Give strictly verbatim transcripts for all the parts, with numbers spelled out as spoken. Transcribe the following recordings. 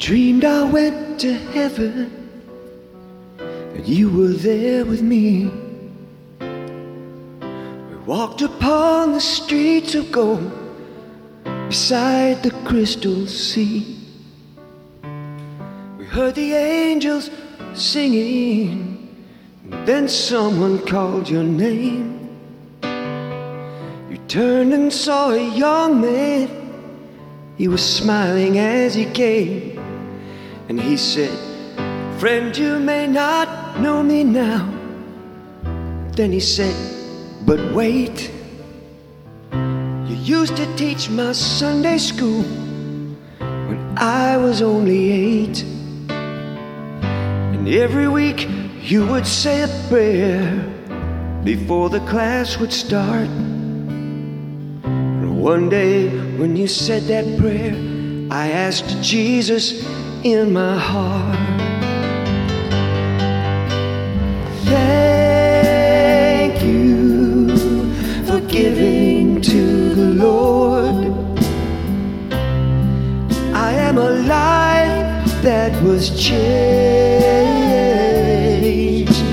Dreamed I went to heaven and you were there with me. We walked upon the streets of gold beside the crystal sea. We heard the angels singing, and then someone called your name. You turned and saw a young man. He was smiling as he came, and he said, "Friend, you may not know me now." Then he said, "But wait, you used to teach my Sunday school when I was only eight. And every week you would say a prayer before the class would start. And one day when you said that prayer, I asked Jesus in my heart. Thank you for giving to the Lord. I am a life that was changed.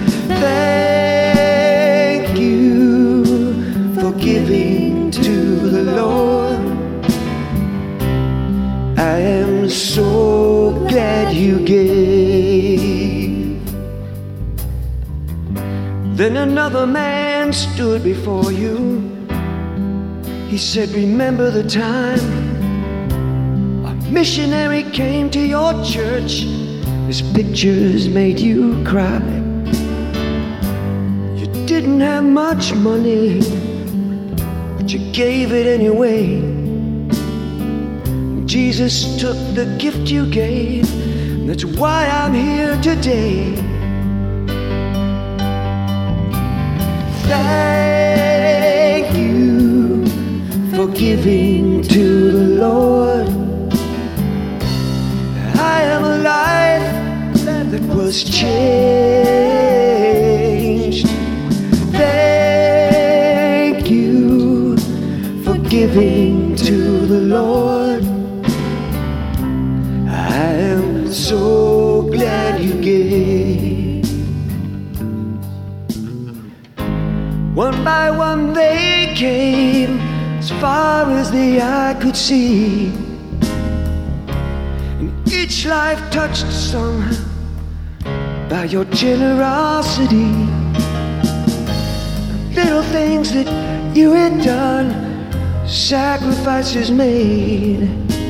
Thank you for giving to the Lord. I am so glad you gave." Then another man stood before you. He said, "Remember the time a missionary came to your church? His pictures made you cry. You didn't have much money, but you gave it anyway. Jesus took the gift you gave. That's why I'm here today. Thank you for giving to the Lord. I am a life that was changed. Thank you for giving to the Lord. I am so glad you gave." One by one they came, as far as the eye could see, and each life touched somehow by your generosity. Little things that you had done, sacrifices made,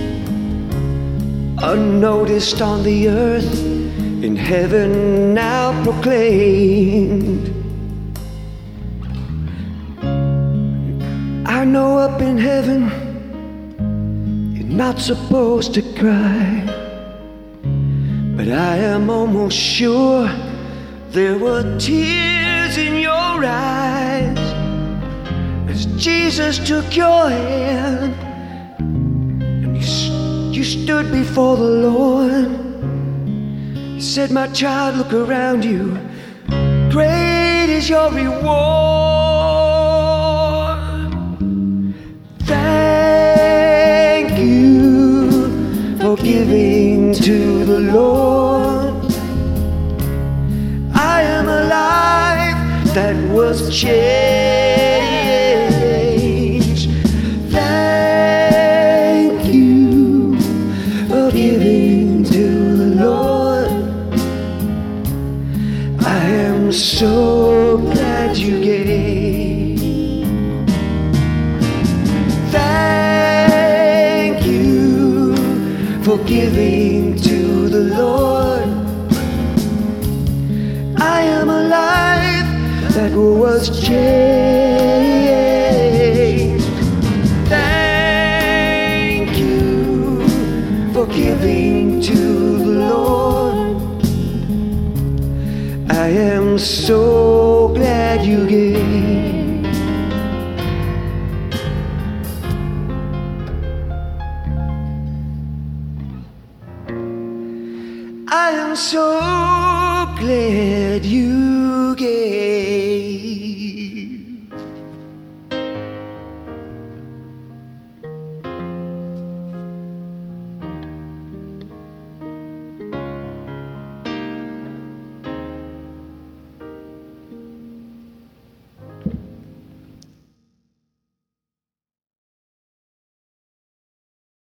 unnoticed on the earth, in heaven now proclaimed. I know up in heaven you're not supposed to cry, but I am almost sure there were tears in your eyes as Jesus took your hand and you, you stood before the Lord. He said, "My child, look around you. Great is your reward. Thank you for giving to the Lord. I am a life that was changed. Thank you for giving to the Lord. I am so glad you gave. Thank you for giving to the Lord. I am a life that was changed. Thank you for giving to the Lord. I am so glad you gave." I am so glad you gave.